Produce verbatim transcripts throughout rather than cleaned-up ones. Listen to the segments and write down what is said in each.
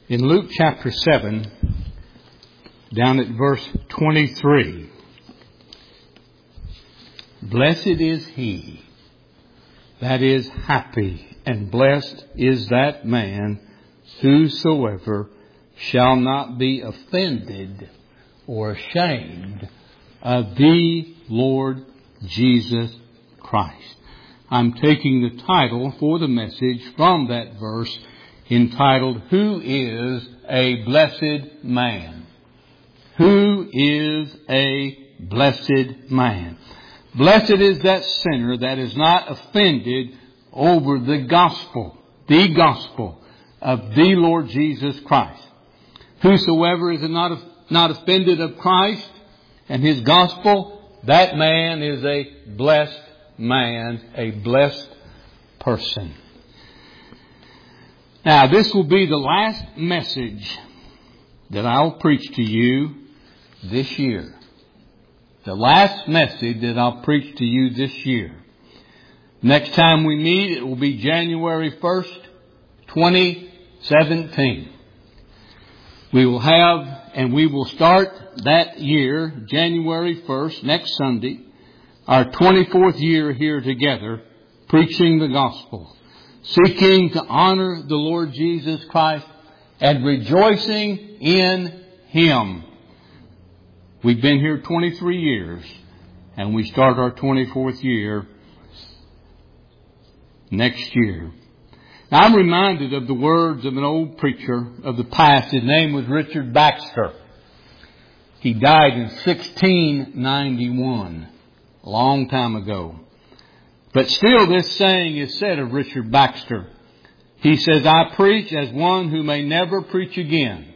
In Luke chapter seven, down at verse twenty-three, blessed is he, that is happy, and blessed is that man, whosoever shall not be offended or ashamed of thee, Lord Jesus Christ. I'm taking the title for the message from that verse entitled, Who is a Blessed Man? Who is a blessed man? Blessed is that sinner that is not offended over the gospel, the gospel of the Lord Jesus Christ. Whosoever is not, not offended of Christ and His gospel, that man is a blessed man, a blessed person. Now, this will be the last message that I'll preach to you this year. The last message that I'll preach to you this year. Next time we meet, it will be January first, twenty seventeen. We will have, and we will start that year, January first, next Sunday, our twenty-fourth year here together, preaching the gospel, seeking to honor the Lord Jesus Christ and rejoicing in Him. We've been here twenty-three years, and we start our twenty-fourth year next year. Now, I'm reminded of the words of an old preacher of the past. His name was Richard Baxter. He died in sixteen ninety-one, a long time ago. But still this saying is said of Richard Baxter. He says, I preach as one who may never preach again.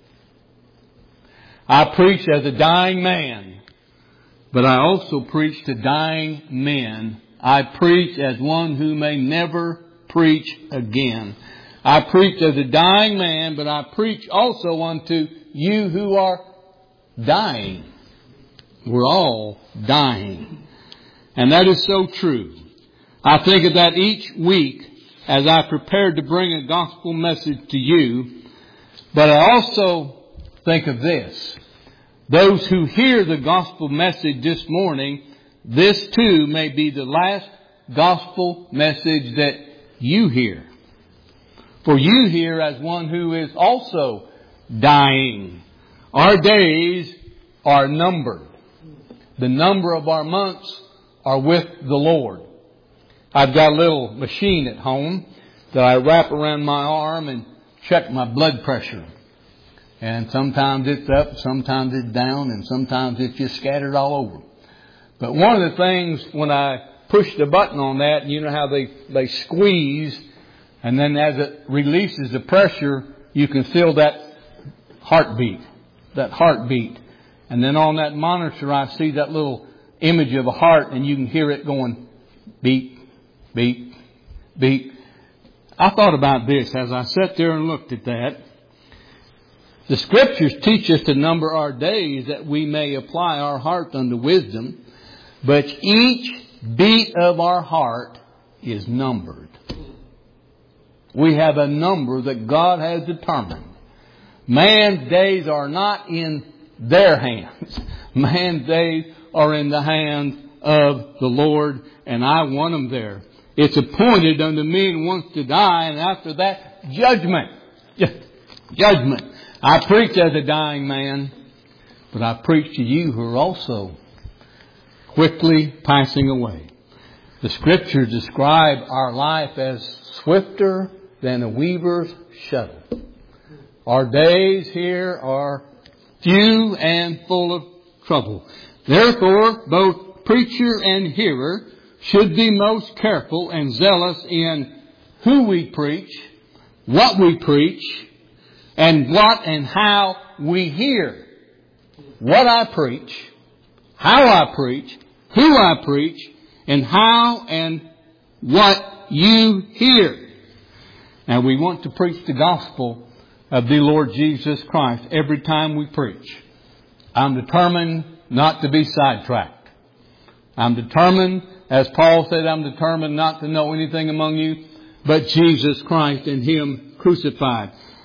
I preach as a dying man, but I also preach to dying men. I preach as one who may never preach again. I preach as a dying man, but I preach also unto you who are dying. We're all dying. And that is so true. I think of that each week as I prepare to bring a gospel message to you. But I also think of this. Those who hear the gospel message this morning, this too may be the last gospel message that you hear. For you hear as one who is also dying. Our days are numbered. The number of our months are with the Lord. I've got a little machine at home that I wrap around my arm and check my blood pressure. And sometimes it's up, sometimes it's down, and sometimes it's just scattered all over. But one of the things when I push the button on that, you know how they, they squeeze, and then as it releases the pressure, you can feel that heartbeat, that heartbeat. And then on that monitor, I see that little image of a heart, and you can hear it going beat, beat, beat. I thought about this as I sat there and looked at that. The Scriptures teach us to number our days that we may apply our heart unto wisdom. But each beat of our heart is numbered. We have a number that God has determined. Man's days are not in their hands. Man's days are in the hands of the Lord, and I want them there. It's appointed unto me once to die, and after that, judgment. Judgment. I preach as a dying man, but I preach to you who are also quickly passing away. The Scriptures describe our life as swifter than a weaver's shuttle. Our days here are few and full of trouble. Therefore, both preacher and hearer should be most careful and zealous in who we preach, what we preach, and what and how we hear. What I preach, how I preach, who I preach, and how and what you hear. Now, we want to preach the gospel of the Lord Jesus Christ every time we preach. I'm determined not to be sidetracked. I'm determined, as Paul said, I'm determined not to know anything among you but Jesus Christ and Him crucified.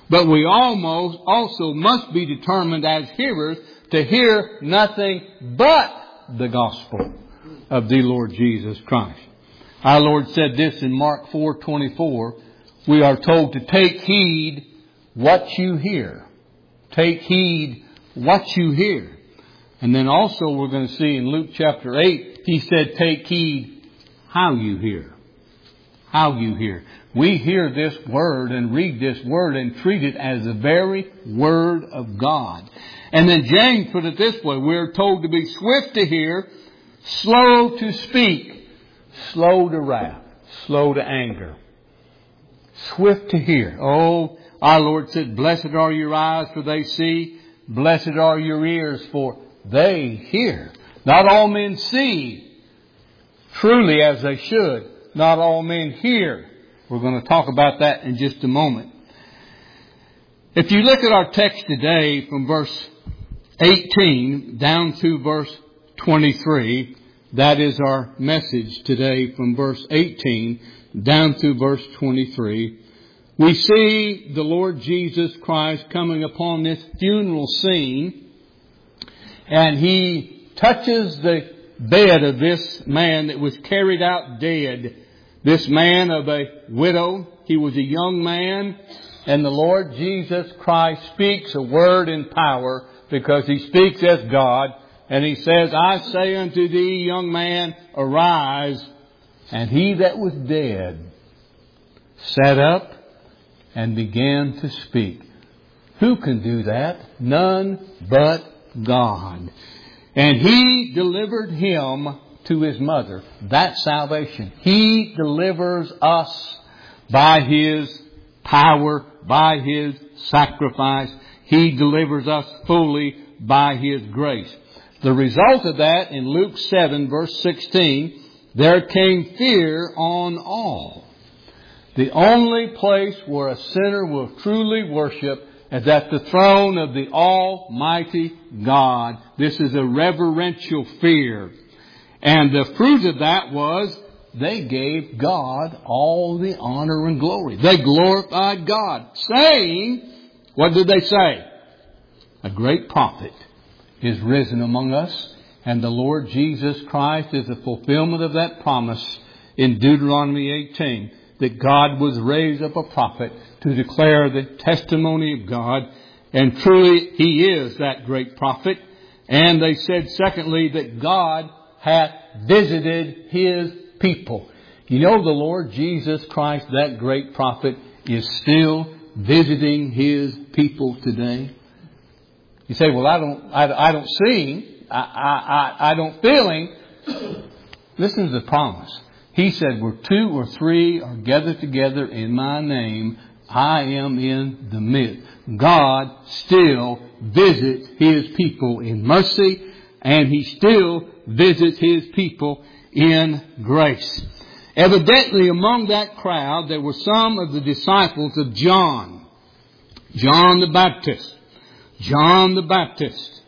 But we almost also must be determined as hearers to hear nothing but the gospel of the Lord Jesus Christ. Our Lord said this in Mark four twenty-four. We are told to take heed what you hear. Take heed what you hear. And then also we're going to see in Luke chapter eight, He said, take heed how you hear. How you hear. We hear this word and read this word and treat it as the very word of God. And then James put it this way. We're told to be swift to hear, slow to speak, slow to wrath, slow to anger. Swift to hear. Oh, our Lord said, blessed are your eyes, for they see. Blessed are your ears, for they hear. Not all men see truly as they should. Not all men hear. We're going to talk about that in just a moment. If you look at our text today from verse eighteen down to verse twenty-three, that is our message today from verse eighteen down to verse twenty-three. We see the Lord Jesus Christ coming upon this funeral scene, and He touches the bed of this man that was carried out dead. This man of a widow. He was a young man, and the Lord Jesus Christ speaks a word in power because He speaks as God. And He says, I say unto thee, young man, arise. And he that was dead sat up and began to speak. Who can do that? None but God. And He delivered him to his mother. That's salvation. He delivers us by His power, by His sacrifice. He delivers us fully by His grace. The result of that in Luke seven verse sixteen, there came fear on all. The only place where a sinner will truly worship is at the throne of the Almighty God. This is a reverential fear. And the fruit of that was they gave God all the honor and glory. They glorified God, saying, what did they say? A great prophet is risen among us, and the Lord Jesus Christ is the fulfillment of that promise in Deuteronomy eighteen, that God was raised up a prophet to declare the testimony of God, and truly He is that great prophet. And they said, secondly, that God hath visited His people. You know, the Lord Jesus Christ, that great prophet, is still visiting His people today. You say, well, I don't, I, I don't see Him. I, I, I don't feel Him. Listen to the promise. He said, where two or three are gathered together in my name, I am in the midst. God still visits His people in mercy, and He still visits His people in grace. Evidently, among that crowd, there were some of the disciples of John. John the Baptist. John the Baptist,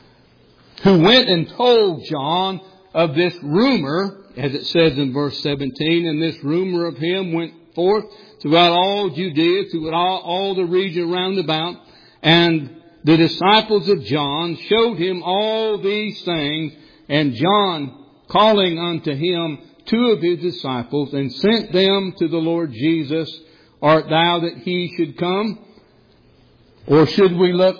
who went and told John of this rumor, as it says in verse seventeen, and this rumor of him went forth throughout all Judea, throughout all, all the region round about, and the disciples of John showed him all these things, and John, calling unto him two of his disciples, and sent them to the Lord Jesus, art thou that he should come? Or should we look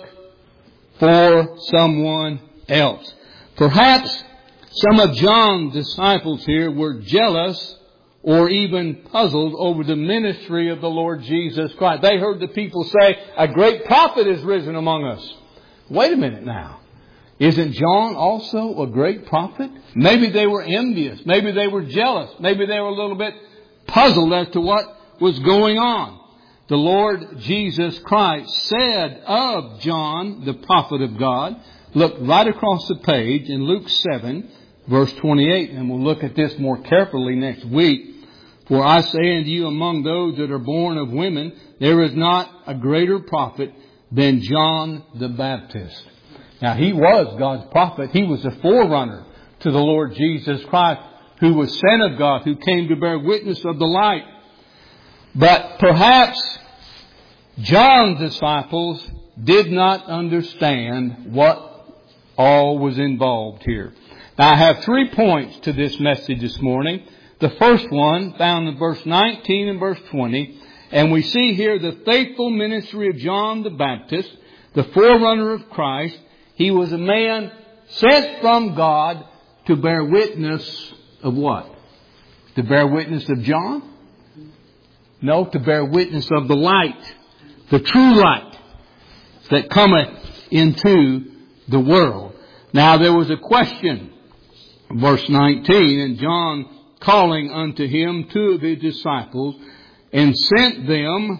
for someone else? Perhaps some of John's disciples here were jealous or even puzzled over the ministry of the Lord Jesus Christ. They heard the people say, a great prophet is risen among us. Wait a minute now. Isn't John also a great prophet? Maybe they were envious. Maybe they were jealous. Maybe they were a little bit puzzled as to what was going on. The Lord Jesus Christ said of John, the prophet of God, look right across the page in Luke seven, verse twenty-eight, and we'll look at this more carefully next week. For I say unto you, among those that are born of women, there is not a greater prophet than John the Baptist. Now, he was God's prophet. He was the forerunner to the Lord Jesus Christ, who was sent of God, who came to bear witness of the light. But perhaps John's disciples did not understand what all was involved here. Now, I have three points to this message this morning. The first one found in verse nineteen and verse twenty. And we see here the faithful ministry of John the Baptist, the forerunner of Christ. He was a man sent from God to bear witness of what? To bear witness of John? No, to bear witness of the light, the true light that cometh into the world. Now there was a question, verse nineteen, and John calling unto him two of his disciples, and sent them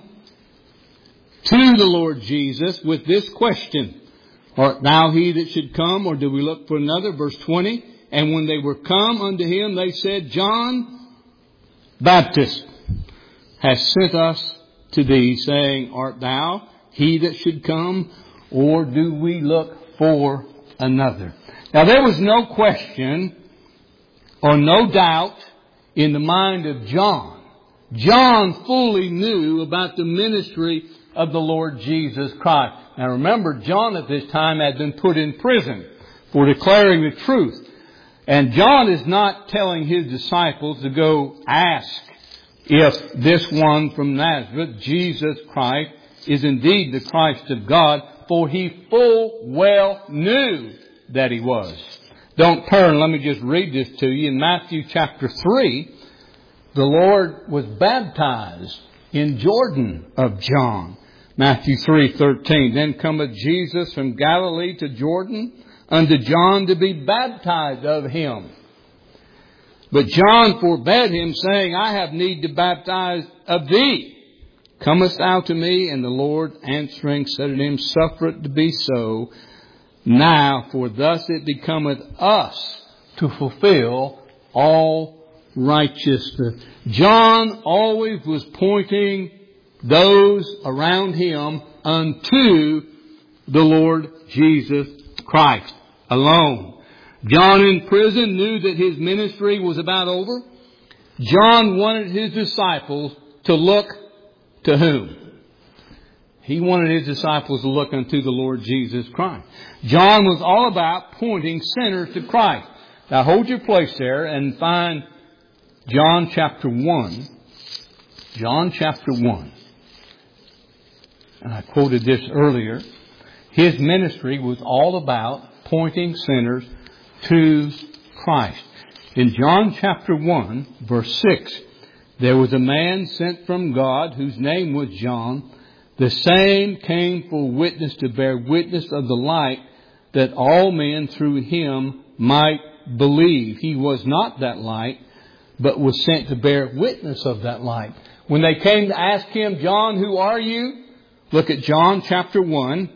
to the Lord Jesus with this question, art thou he that should come, or do we look for another? Verse twenty, and when they were come unto him, they said, John Baptist has sent us to thee, saying, art thou he that should come, or do we look for another? Now there was no question or no doubt in the mind of John. John fully knew about the ministry of the Lord Jesus Christ. Now remember, John at this time had been put in prison for declaring the truth. And John is not telling his disciples to go ask if this one from Nazareth, Jesus Christ, is indeed the Christ of God, for he full well knew that he was. Don't turn, let me just read this to you. In Matthew chapter three, the Lord was baptized in Jordan of John. Matthew three thirteen. Then cometh Jesus from Galilee to Jordan unto John to be baptized of him. But John forbade him, saying, I have need to baptize of thee. Comest thou to me? And the Lord answering said unto him, suffer it to be so. Now, for thus it becometh us to fulfill all righteousness. John always was pointing those around him unto the Lord Jesus Christ alone. John in prison knew that his ministry was about over. John wanted his disciples to look to whom? He wanted his disciples to look unto the Lord Jesus Christ. John was all about pointing sinners to Christ. Now hold your place there and find John chapter one. John chapter one. And I quoted this earlier. His ministry was all about pointing sinners to Christ. In John chapter one, verse six, there was a man sent from God whose name was John. The same came for witness to bear witness of the light, that all men through him might believe. He was not that light, but was sent to bear witness of that light. When they came to ask him, John, who are you? Look at John chapter one,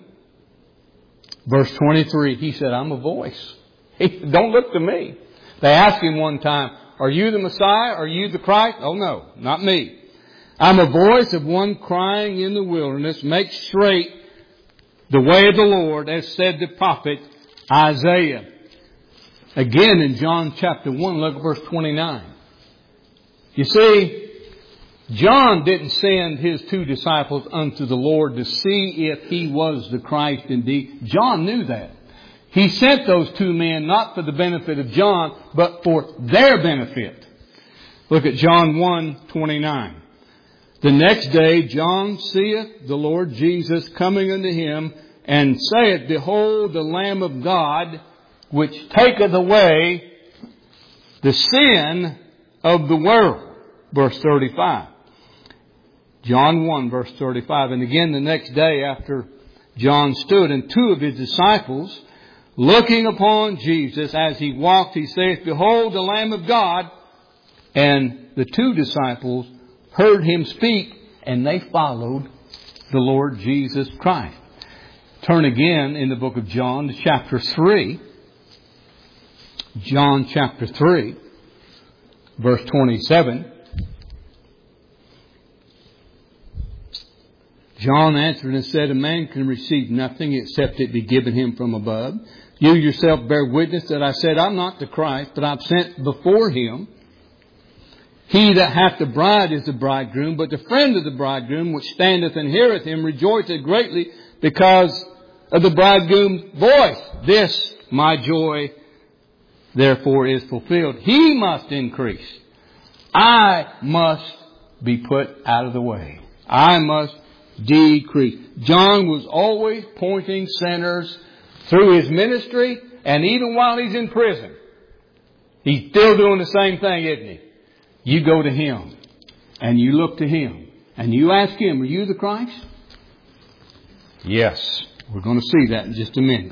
verse twenty-three. He said, I'm a voice. He said, don't look to me. They asked him one time, are you the Messiah? Are you the Christ? Oh no, not me. I'm a voice of one crying in the wilderness, make straight the way of the Lord, as said the prophet Isaiah. Again in John chapter one, look at verse twenty-nine. You see, John didn't send his two disciples unto the Lord to see if he was the Christ indeed. John knew that. He sent those two men not for the benefit of John, but for their benefit. Look at John one twenty-nine. The next day John seeth the Lord Jesus coming unto him, and saith, behold, the Lamb of God, which taketh away the sin of the world. Verse thirty-five. John one, verse thirty-five. And again the next day after John stood, and two of his disciples, looking upon Jesus as he walked, he saith, behold, the Lamb of God. And the two disciples heard him speak, and they followed the Lord Jesus Christ. Turn again in the book of John to chapter three. John chapter three, verse twenty-seven. John answered and said, a man can receive nothing except it be given him from above. You yourself bear witness that I said, I'm not the Christ, but I'm sent before him. He that hath the bride is the bridegroom, but the friend of the bridegroom, which standeth and heareth him, rejoiceth greatly because of the bridegroom's voice. This, my joy, therefore is fulfilled. He must increase. I must be put out of the way. I must decrease. John was always pointing sinners through his ministry, and even while he's in prison, he's still doing the same thing, isn't he? You go to Him, and you look to Him, and you ask Him, are you the Christ? Yes. We're going to see that in just a minute.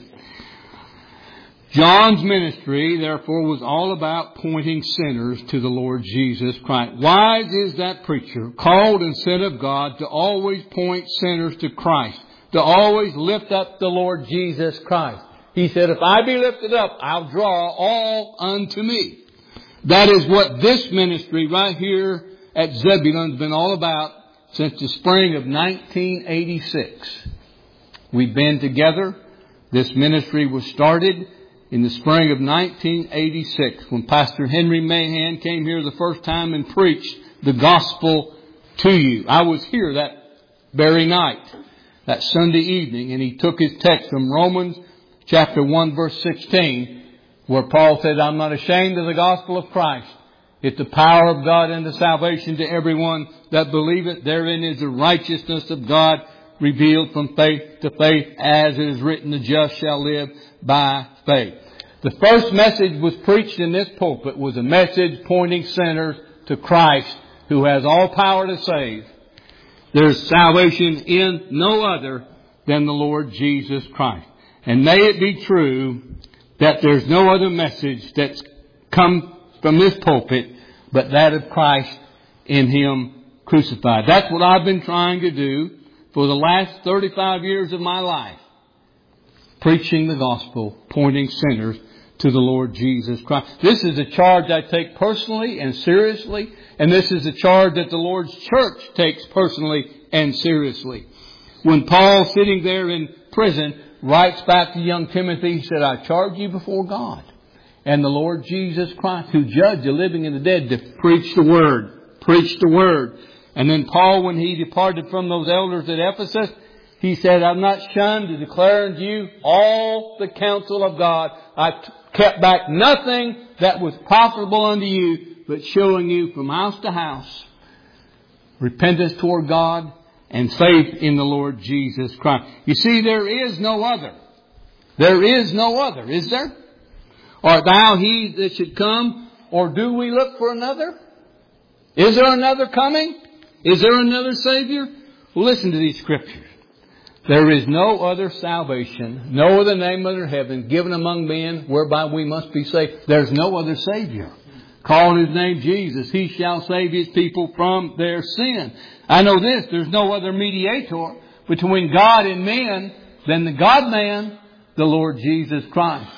John's ministry, therefore, was all about pointing sinners to the Lord Jesus Christ. Wise is that preacher, called and sent of God, to always point sinners to Christ, to always lift up the Lord Jesus Christ. He said, if I be lifted up, I'll draw all unto me. That is what this ministry right here at Zebulon has been all about since the spring of nineteen eighty-six. We've been together. This ministry was started in the spring of nineteen eighty-six when Pastor Henry Mahan came here the first time and preached the gospel to you. I was here that very night, that Sunday evening, and he took his text from Romans chapter one verse sixteen, where Paul said, I'm not ashamed of the gospel of Christ. It's the power of God unto salvation to everyone that believeth. Therein is the righteousness of God revealed from faith to faith, as it is written, the just shall live by faith. The first message was preached in this pulpit was a message pointing sinners to Christ, who has all power to save. There's salvation in no other than the Lord Jesus Christ. And may it be true that there's no other message that's come from this pulpit but that of Christ in Him crucified. That's what I've been trying to do for the last thirty-five years of my life. Preaching the gospel, pointing sinners to the Lord Jesus Christ. This is a charge I take personally and seriously, and this is a charge that the Lord's church takes personally and seriously. When Paul, sitting there in prison, writes back to young Timothy, he said, I charge you before God and the Lord Jesus Christ, who judge the living and the dead, to preach the Word. Preach the Word. And then Paul, when he departed from those elders at Ephesus, he said, I'm not shunned to declare unto you all the counsel of God. I kept back nothing that was profitable unto you, but showing you from house to house repentance toward God and faith in the Lord Jesus Christ. You see, there is no other. There is no other, is there? Art thou He that should come, or do we look for another? Is there another coming? Is there another Savior? Well, listen to these scriptures. There is no other salvation, no other name under heaven given among men whereby we must be saved. There's no other Savior. Call His name Jesus. He shall save His people from their sin. I know this, there's no other mediator between God and men than the God-man, the Lord Jesus Christ.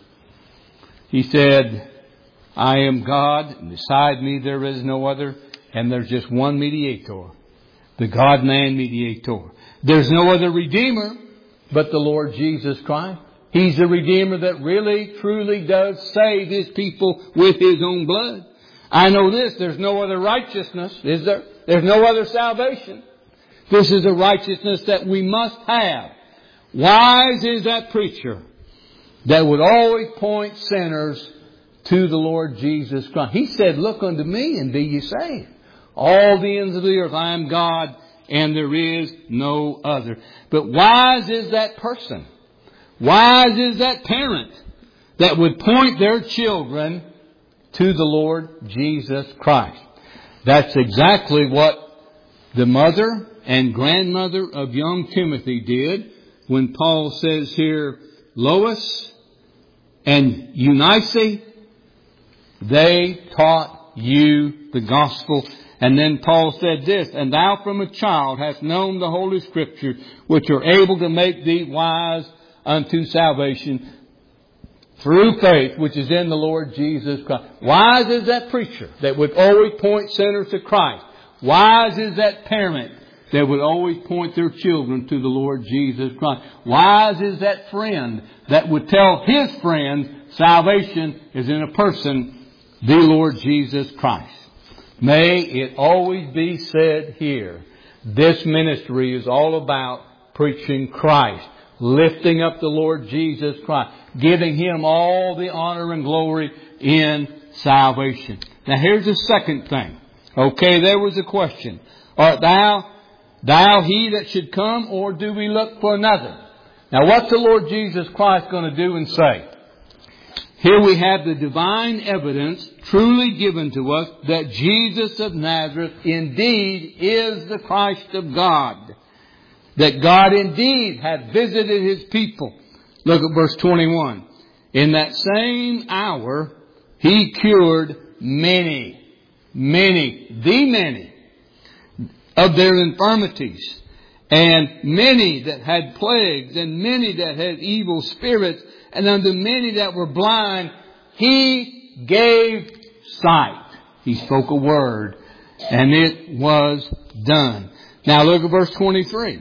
He said, I am God, and beside me there is no other, and there's just one mediator, the God-man mediator. There's no other Redeemer but the Lord Jesus Christ. He's the Redeemer that really, truly does save His people with His own blood. I know this, there's no other righteousness, is there? There's no other salvation. This is a righteousness that we must have. Wise is that preacher that would always point sinners to the Lord Jesus Christ. He said, look unto me and be ye saved. All the ends of the earth, I am God and there is no other. But wise is that person. Wise is that parent that would point their children to the Lord Jesus Christ. That's exactly what the mother and grandmother of young Timothy did when Paul says here, Lois and Eunice, they taught you the gospel. And then Paul said this, and thou from a child hast known the Holy Scriptures, which are able to make thee wise unto salvation through faith, which is in the Lord Jesus Christ. Wise is that preacher that would always point sinners to Christ. Wise is that parent that would always point their children to the Lord Jesus Christ. Wise is that friend that would tell his friends salvation is in a person, the Lord Jesus Christ. May it always be said here, this ministry is all about preaching Christ, lifting up the Lord Jesus Christ, giving Him all the honor and glory in salvation. Now here's the second thing. Okay, there was a question. Art thou, thou he that should come, or do we look for another? Now what's the Lord Jesus Christ going to do and say? Here we have the divine evidence truly given to us that Jesus of Nazareth indeed is the Christ of God. That God indeed had visited His people. Look at verse twenty-one. In that same hour, He cured many, many, the many of their infirmities, and many that had plagues, and many that had evil spirits, and unto many that were blind, He gave sight. He spoke a word, and it was done. Now look at verse twenty-three.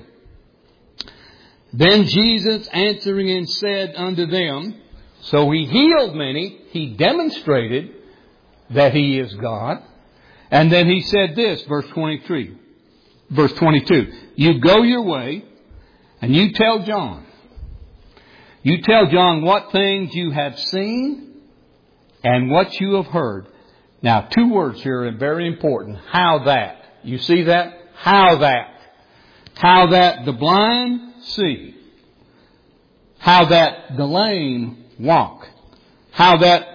Then Jesus answering and said unto them, so He healed many, He demonstrated that He is God. And then He said this, verse twenty-three, verse twenty-two, you go your way, and you tell John. You tell John what things you have seen and what you have heard. Now, two words here are very important. How that. You see that? How that. How that the blind see. How that the lame walk. How that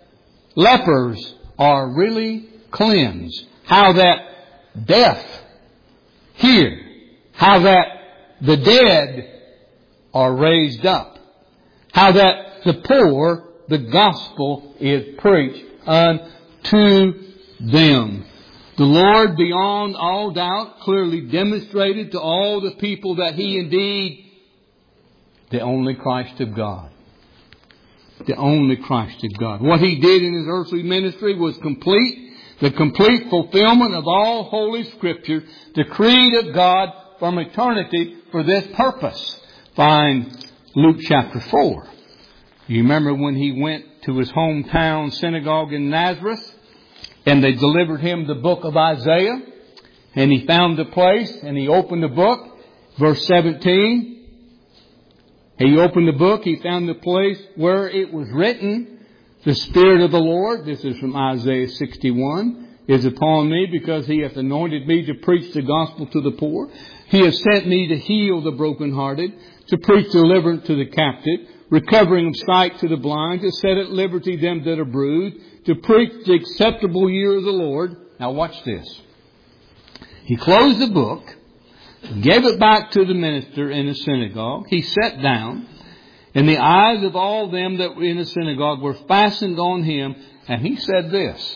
lepers are really cleansed. How that deaf hear. How that the dead are raised up. How that the poor, the gospel is preached unto them. The Lord, beyond all doubt, clearly demonstrated to all the people that He indeed, the only Christ of God. The only Christ of God. What He did in His earthly ministry was complete, the complete fulfillment of all Holy Scripture, decreed of God from eternity for this purpose. Find Luke chapter four. You remember when He went to His hometown synagogue in Nazareth, and they delivered Him the book of Isaiah, and He found the place, and He opened the book, verse seventeen. He opened the book, He found the place where it was written, the Spirit of the Lord, this is from Isaiah sixty-one, is upon me, because He hath anointed me to preach the gospel to the poor. He has sent me to heal the brokenhearted, to preach deliverance to the captive, recovering of sight to the blind, to set at liberty them that are bruised, to preach the acceptable year of the Lord. Now watch this. He closed the book, gave it back to the minister in the synagogue. He sat down, and the eyes of all them that were in the synagogue were fastened on Him, and He said this,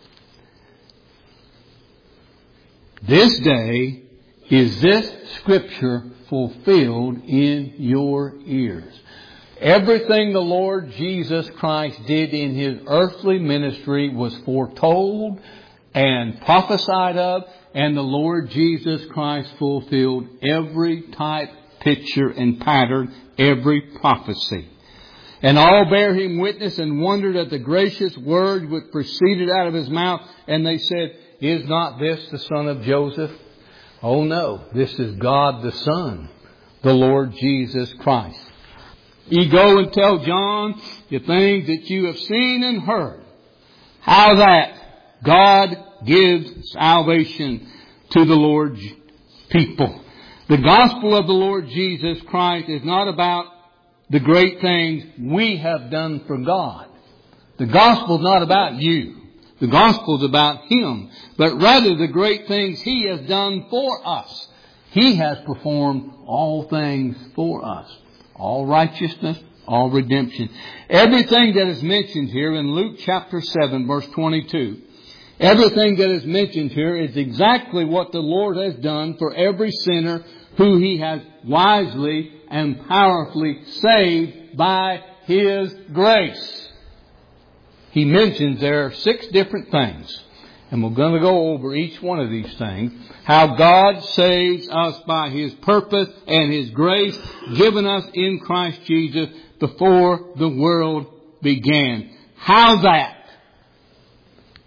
this day is this Scripture fulfilled in your ears. Everything the Lord Jesus Christ did in His earthly ministry was foretold and prophesied of, and the Lord Jesus Christ fulfilled every type, picture, and pattern, every prophecy. And all bare Him witness and wondered at the gracious word which proceeded out of His mouth. And they said, is not this the son of Joseph? Oh no, this is God the Son, the Lord Jesus Christ. Ye go and tell John the things that you have seen and heard. How that God gives salvation to the Lord's people. The gospel of the Lord Jesus Christ is not about the great things we have done for God. The gospel is not about you. The gospel is about Him. But rather the great things He has done for us. He has performed all things for us. All righteousness, all redemption. Everything that is mentioned here in Luke chapter seven, verse twenty-two. Everything that is mentioned here is exactly what the Lord has done for every sinner who He has wisely and powerfully saved by His grace. He mentions there are six different things. And we're going to go over each one of these things. How God saves us by His purpose and His grace given us in Christ Jesus before the world began. How that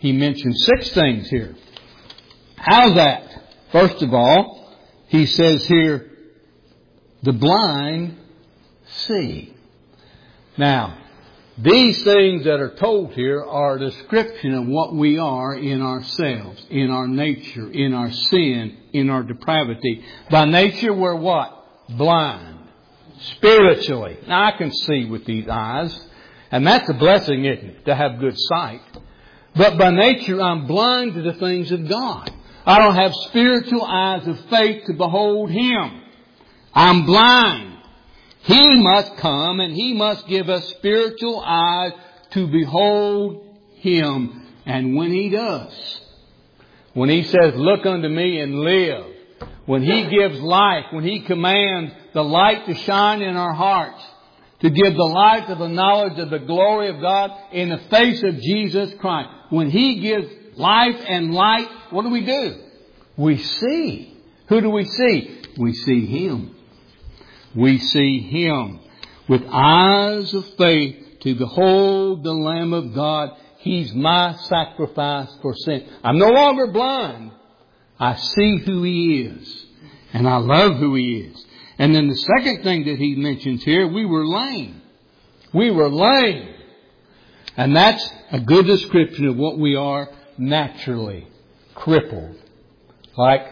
he mentions six things here. How's that? First of all, he says here, the blind see. Now, these things that are told here are a description of what we are in ourselves, in our nature, in our sin, in our depravity. By nature, we're what? Blind. Spiritually. Now, I can see with these eyes, and that's a blessing, isn't it, to have good sight. But by nature, I'm blind to the things of God. I don't have spiritual eyes of faith to behold Him. I'm blind. He must come and He must give us spiritual eyes to behold Him. And when He does, when He says, look unto me and live, when He gives life, when He commands the light to shine in our hearts, to give the light of the knowledge of the glory of God in the face of Jesus Christ, when He gives life and light, what do we do? We see. Who do we see? We see Him. We see Him with eyes of faith to behold the Lamb of God. He's my sacrifice for sin. I'm no longer blind. I see who He is. And I love who He is. And then the second thing that He mentions here, we were lame. We were lame. And that's a good description of what we are naturally. Crippled. Like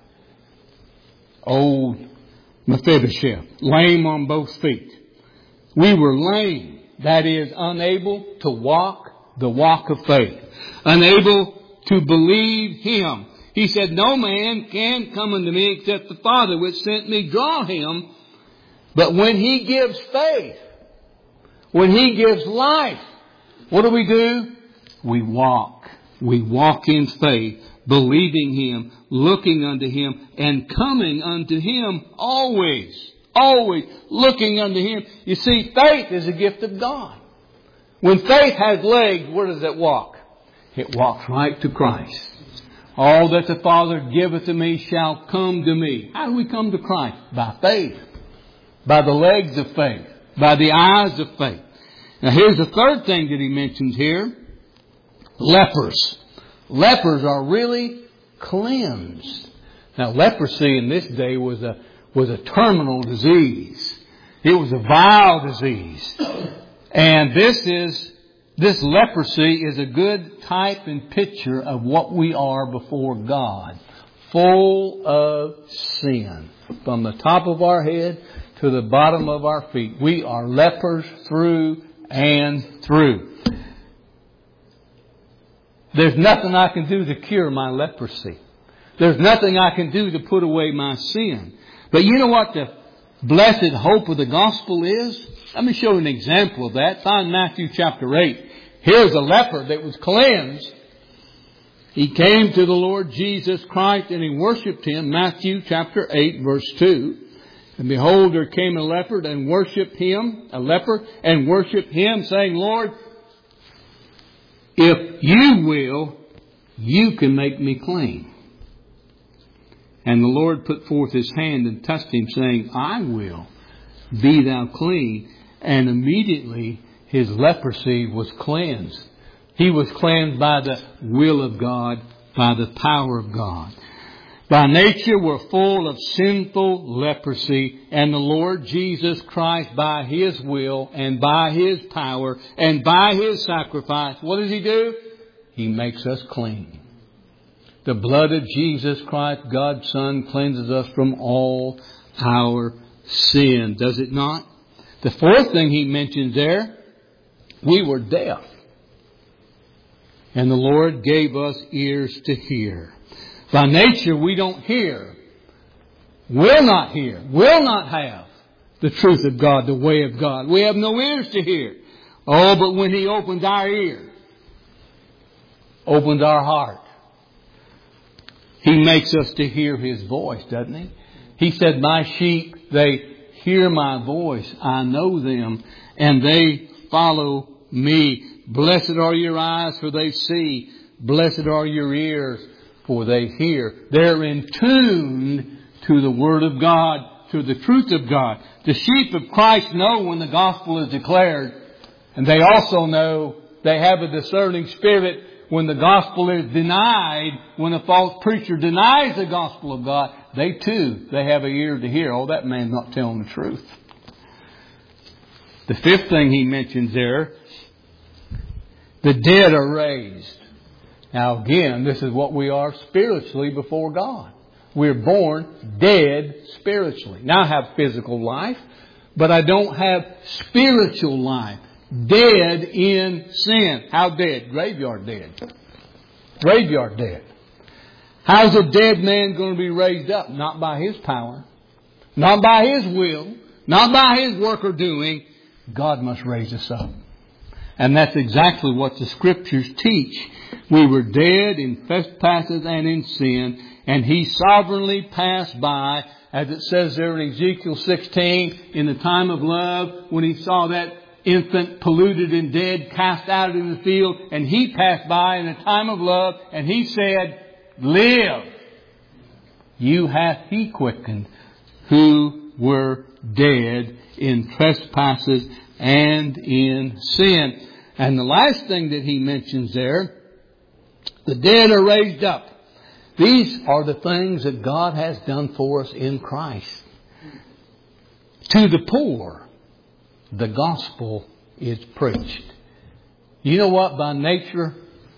old Mephibosheth, lame on both feet. We were lame, that is, unable to walk the walk of faith, unable to believe Him. He said, no man can come unto me except the Father which sent me draw him. But when He gives faith, when He gives life, what do we do? We walk. We walk in faith, believing Him, looking unto Him, and coming unto Him always. Always looking unto Him. You see, faith is a gift of God. When faith has legs, where does it walk? It walks right to Christ. All that the Father giveth to me shall come to me. How do we come to Christ? By faith. By the legs of faith. By the eyes of faith. Now here's the third thing that He mentions here. Lepers. Lepers are really cleansed. Now, leprosy in this day was a was a terminal disease. It was a vile disease. And this is this leprosy is a good type and picture of what we are before God. Full of sin. From the top of our head to the bottom of our feet. We are lepers through and through. There's nothing I can do to cure my leprosy. There's nothing I can do to put away my sin. But you know what the blessed hope of the gospel is? Let me show you an example of that. Find Matthew chapter eight. Here's a leper that was cleansed. He came to the Lord Jesus Christ and he worshipped Him. Matthew chapter eight verse two. And behold, there came a leper and worshipped Him, a leper, and worshipped Him, saying, Lord, if You will, You can make me clean. And the Lord put forth His hand and touched him, saying, I will, be thou clean. And immediately his leprosy was cleansed. He was cleansed by the will of God, by the power of God. By nature we're full of sinful leprosy, and the Lord Jesus Christ, by His will and by His power and by His sacrifice, what does He do? He makes us clean. The blood of Jesus Christ, God's Son, cleanses us from all our sin, does it not? The fourth thing He mentions there, we were deaf. And the Lord gave us ears to hear. By nature, we don't hear, will not hear, will not have the truth of God, the way of God. We have no ears to hear. Oh, but when He opens our ear, opens our heart, He makes us to hear His voice, doesn't He? He said, my sheep, they hear my voice. I know them, and they follow me. Blessed are your eyes, for they see. Blessed are your ears, for they hear. They're in tune to the Word of God, to the truth of God. The sheep of Christ know when the gospel is declared. And they also know, they have a discerning spirit when the gospel is denied, when a false preacher denies the gospel of God, they too, they have an ear to hear. Oh, that man's not telling the truth. The fifth thing he mentions there, the dead are raised. Now again, this is what we are spiritually before God. We're born dead spiritually. Now I have physical life, but I don't have spiritual life. Dead in sin. How dead? Graveyard dead. Graveyard dead. How's a dead man going to be raised up? Not by his power. Not by his will. Not by his work or doing. God must raise us up. And that's exactly what the Scriptures teach. We were dead in trespasses and in sin, and He sovereignly passed by, as it says there in Ezekiel sixteen, in the time of love, when He saw that infant polluted and dead cast out in the field, and He passed by in the time of love, and He said, live. You hath He quickened, who were dead in trespasses and in sin. And the last thing that he mentions there, the dead are raised up. These are the things that God has done for us in Christ. To the poor, the gospel is preached. You know what? By nature,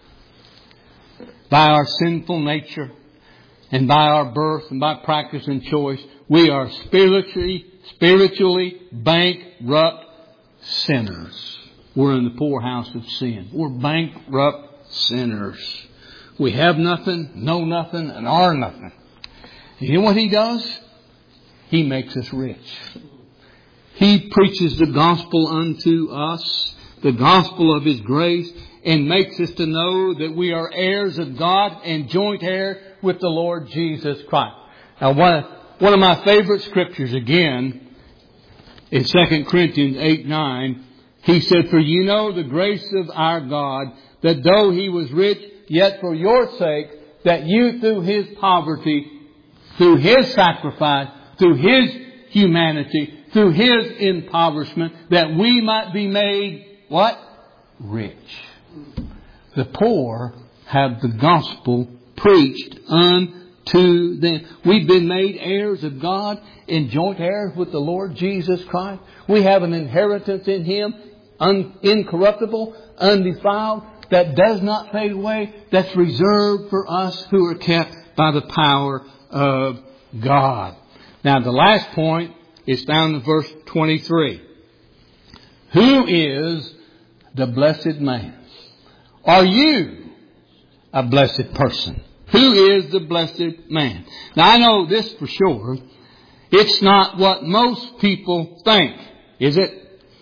by our sinful nature, and by our birth, and by practice and choice, we are spiritually, spiritually bankrupt sinners. We're in the poorhouse of sin. We're bankrupt sinners. We have nothing, know nothing, and are nothing. You know what He does? He makes us rich. He preaches the gospel unto us, the gospel of His grace, and makes us to know that we are heirs of God and joint heir with the Lord Jesus Christ. Now, one of, one of my favorite scriptures, again, in Second Corinthians eight nine, he said, for you know the grace of our God, that though He was rich, yet for your sake, that you through His poverty, through His sacrifice, through His humanity, through His impoverishment, that we might be made, what? Rich. The poor have the gospel preached unto them. We've been made heirs of God and joint heirs with the Lord Jesus Christ. We have an inheritance in Him, un- incorruptible, undefiled, that does not fade away, that's reserved for us who are kept by the power of God. Now the last point is found in verse twenty-three. Who is the blessed man? Are you a blessed person? Who is the blessed man? Now I know this for sure. It's not what most people think, is it?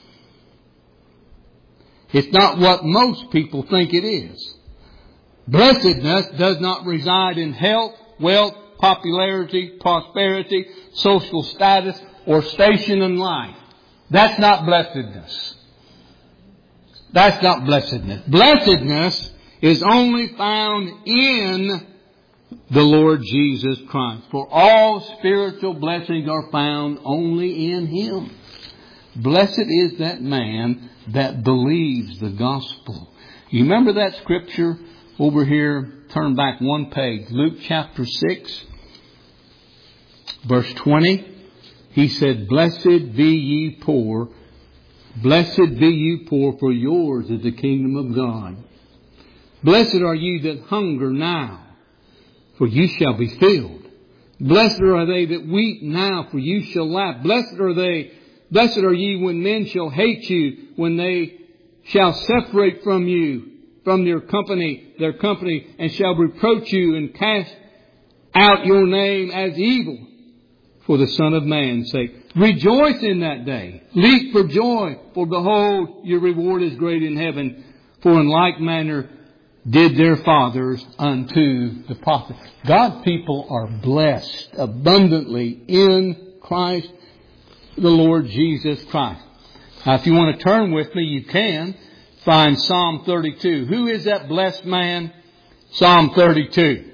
It's not what most people think it is. Blessedness does not reside in health, wealth, popularity, prosperity, social status, or station in life. That's not blessedness. That's not blessedness. Blessedness is only found in the Lord Jesus Christ. For all spiritual blessings are found only in Him. Blessed is that man that believes the gospel. You remember that scripture over here? Turn back one page. Luke chapter six, verse twenty. He said, blessed be ye poor. Blessed be ye poor, for yours is the kingdom of God. Blessed are ye that hunger now, for you shall be filled. Blessed are they that weep now, for you shall laugh. Blessed are they, blessed are ye when men shall hate you, when they shall separate from you, from their company, their company, and shall reproach you and cast out your name as evil for the Son of Man's sake. Rejoice in that day. Leap for joy, for behold, your reward is great in heaven. For in like manner did their fathers unto the prophets. God's people are blessed abundantly in Christ, the Lord Jesus Christ. Now, if you want to turn with me, you can find Psalm thirty-two. Who is that blessed man? Psalm thirty-two.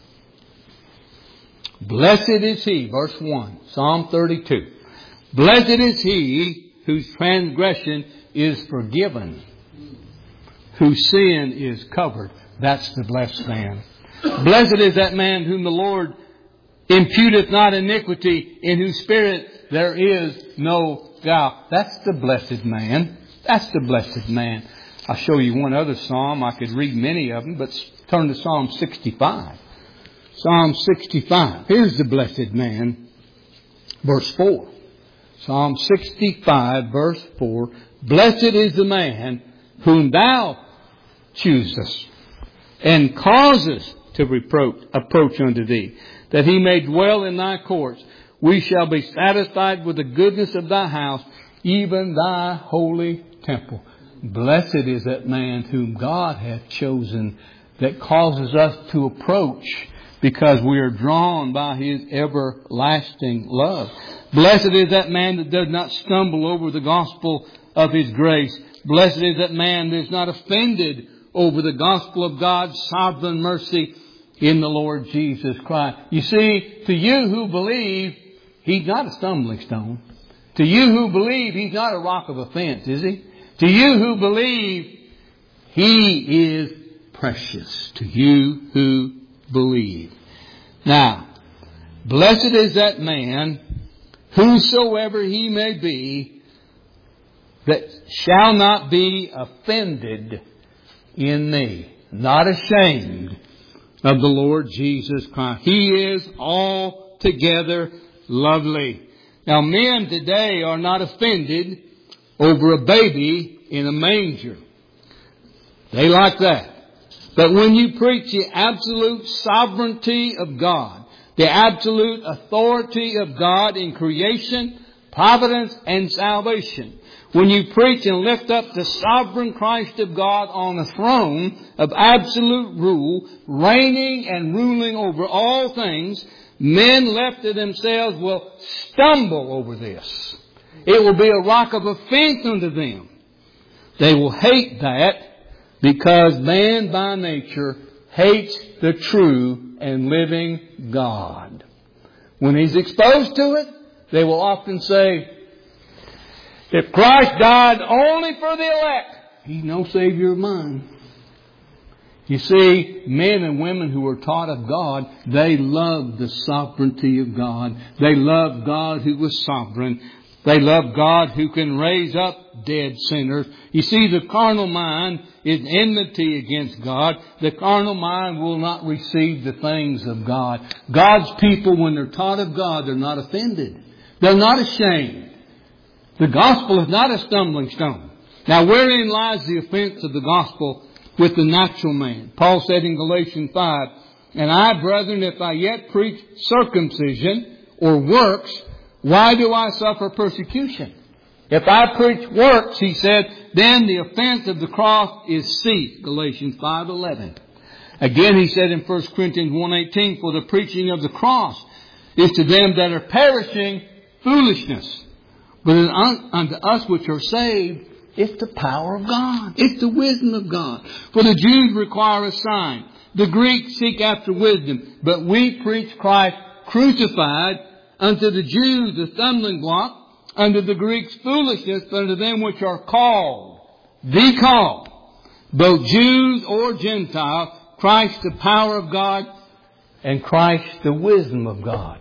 Blessed is he, verse one, Psalm thirty-two. Blessed is he whose transgression is forgiven, whose sin is covered. That's the blessed man. Blessed is that man whom the Lord imputeth not iniquity, in whose spirit there is no guile. That's the blessed man. That's the blessed man. I'll show you one other psalm. I could read many of them, but turn to Psalm sixty-five. Psalm sixty-five. Here's the blessed man. Verse four. Psalm sixty-five, verse four. Blessed is the man whom thou choosest, and causest to reproach, approach unto thee, that he may dwell in thy courts. We shall be satisfied with the goodness of thy house, even thy holy temple. Blessed is that man whom God hath chosen, that causes us to approach, because we are drawn by His everlasting love. Blessed is that man that does not stumble over the gospel of His grace. Blessed is that man that is not offended over the gospel of God's sovereign mercy in the Lord Jesus Christ. You see, to you who believe, He's not a stumbling stone. To you who believe, He's not a rock of offense, is He? To you who believe, He is precious. To you who believe. Now, blessed is that man, whosoever he may be, that shall not be offended in me, not ashamed of the Lord Jesus Christ. He is altogether lovely. Now, men today are not offended over a baby in a manger. They like that. But when you preach the absolute sovereignty of God, the absolute authority of God in creation, providence, and salvation, when you preach and lift up the sovereign Christ of God on a throne of absolute rule, reigning and ruling over all things, men left to themselves will stumble over this. It will be a rock of offense unto them. They will hate that, because man by nature hates the true and living God. When he's exposed to it, they will often say, if Christ died only for the elect, He's no Savior of mine. You see, men and women who are taught of God, they love the sovereignty of God. They love God who was sovereign. They love God who can raise up dead sinners. You see, the carnal mind is enmity against God. The carnal mind will not receive the things of God. God's people, when they're taught of God, they're not offended. They're not ashamed. The gospel is not a stumbling stone. Now, wherein lies the offense of the gospel with the natural man? Paul said in Galatians five, and I, brethren, if I yet preach circumcision or works, why do I suffer persecution? If I preach works, he said, then the offense of the cross is ceased. Galatians five eleven. Again, he said in First Corinthians one eighteen, for the preaching of the cross is to them that are perishing foolishness. But unto us which are saved, it's the power of God. It's the wisdom of God. For the Jews require a sign. The Greeks seek after wisdom. But we preach Christ crucified, unto the Jews the stumbling block, unto the Greeks foolishness, but unto them which are called, the called, both Jews or Gentiles, Christ the power of God, and Christ the wisdom of God.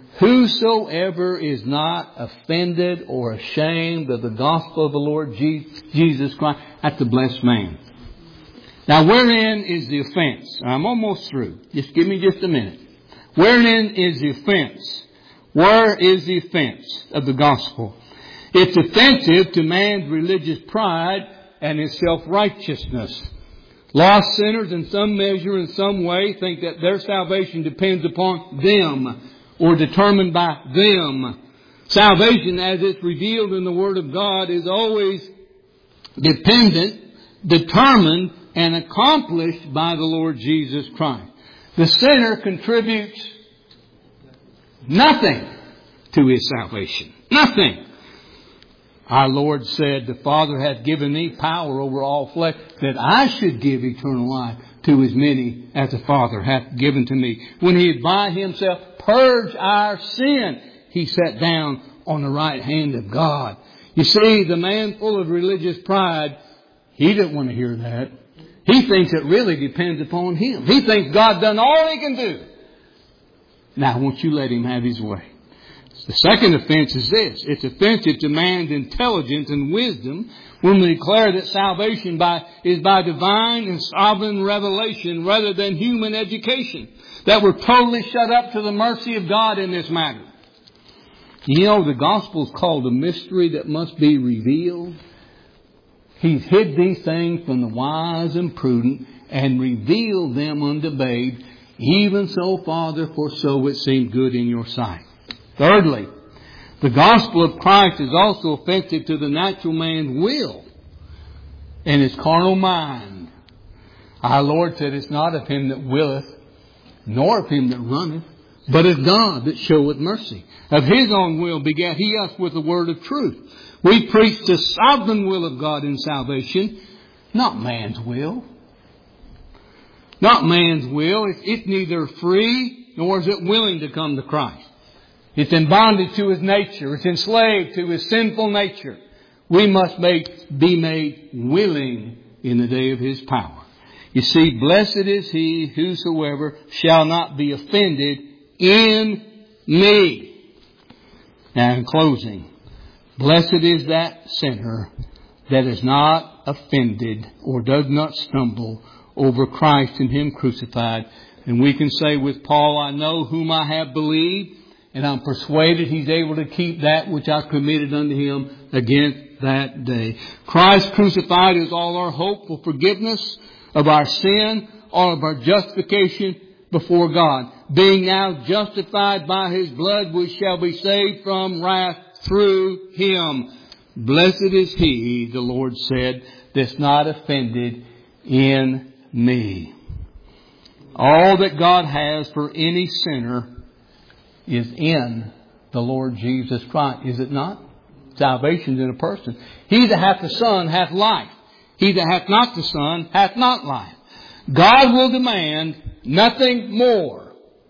Whosoever is not offended or ashamed of the gospel of the Lord Jesus Christ, that's a blessed man. Now, wherein is the offense? I'm almost through. Just give me just a minute. Wherein is the offense? Where is the offense of the gospel? It's offensive to man's religious pride and his self-righteousness. Lost sinners in some measure, in some way, think that their salvation depends upon them, or determined by them. Salvation, as it's revealed in the Word of God, is always dependent, determined, and accomplished by the Lord Jesus Christ. The sinner contributes nothing to his salvation. Nothing. Our Lord said, the Father hath given me power over all flesh, that I should give eternal life to as many as the Father hath given to me. When He had by Himself purged our sin, He sat down on the right hand of God. You see, the man full of religious pride, he didn't want to hear that. He thinks it really depends upon him. He thinks God done all he can do. Now, won't you let him have his way? The second offense is this. It's offensive to man's intelligence and wisdom when we declare that salvation by, is by divine and sovereign revelation rather than human education. That we're totally shut up to the mercy of God in this matter. You know, the gospel is called a mystery that must be revealed. He's hid these things from the wise and prudent and revealed them unto babes. Even so, Father, for so it seemed good in your sight. Thirdly, the gospel of Christ is also offensive to the natural man's will and his carnal mind. Our Lord said, it's not of him that willeth, nor of him that runneth, but of God that showeth mercy. Of his own will begat he us with the word of truth. We preach the sovereign will of God in salvation, not man's will. Not man's will. It's, it's neither free nor is it willing to come to Christ. It's in bondage to his nature. It's enslaved to his sinful nature. We must make, be made willing in the day of his power. You see, blessed is he whosoever shall not be offended in me. Now in closing, blessed is that sinner that is not offended or does not stumble over Christ and him crucified. And we can say with Paul, I know whom I have believed, and I'm persuaded he's able to keep that which I committed unto him against that day. Christ crucified is all our hope for forgiveness of our sin, all of our justification before God. Being now justified by his blood, we shall be saved from wrath through him. Blessed is he, the Lord said, that's not offended in me. All that God has for any sinner is in the Lord Jesus Christ. Is it not? Salvation in a person. He that hath the Son hath life. He that hath not the Son hath not life. God will demand nothing more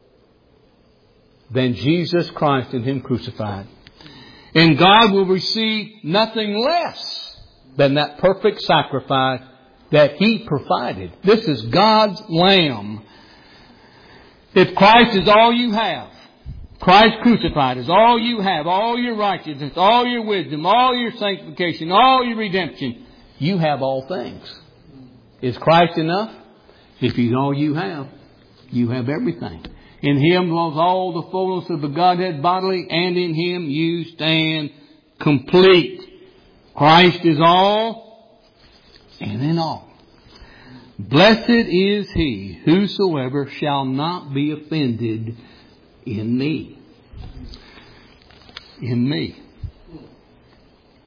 than Jesus Christ and him crucified. And God will receive nothing less than that perfect sacrifice that he provided. This is God's Lamb. If Christ is all you have, Christ crucified is all you have, all your righteousness, all your wisdom, all your sanctification, all your redemption, you have all things. Is Christ enough? If he's all you have, you have everything. In him dwells all the fullness of the Godhead bodily, and in him you stand complete. Christ is all, and in all. Blessed is he whosoever shall not be offended in me. In me.